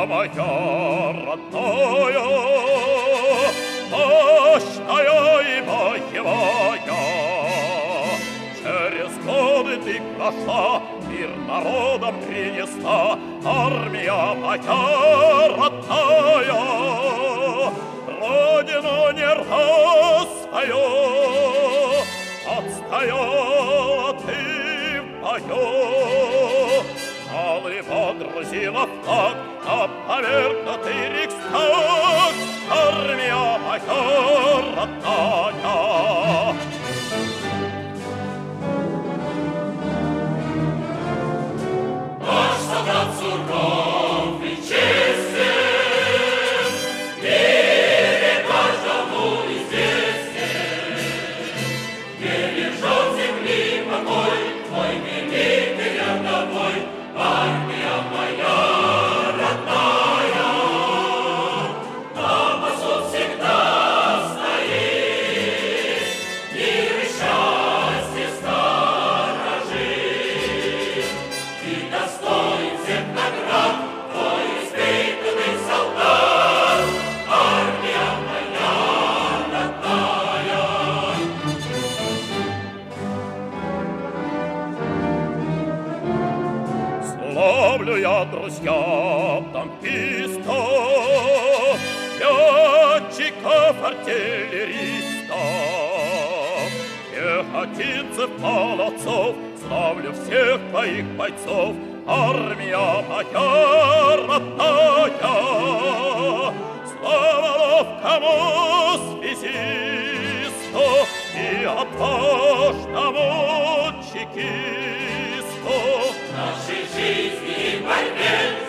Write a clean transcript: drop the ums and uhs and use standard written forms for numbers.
моя родная, мощная и боевая. Через годы ты прошла, мир народом принесла, армия моя родная. Родину не раз свою отстояла ты в бою. Алый водрузила флаг на повергнутый Рейхстаг, армия моя родная. Наш солдат суров и честен, в мире каждому известен. Не лишен земли покой, мой великий рядовой, армия моя родная. На посту всегда стоит, мир и счастье сторожит. Ты достоин всех наград, твой испытанный солдат, армия моя родная. Славлю я, друзья, танкистов, летчиков, артиллеристов, пехотинцев, молодцов, славлю всех твоих бойцов, армия моя родная. Слава ловкому связисту и отважному чекисту. В нашей жизни и борьбе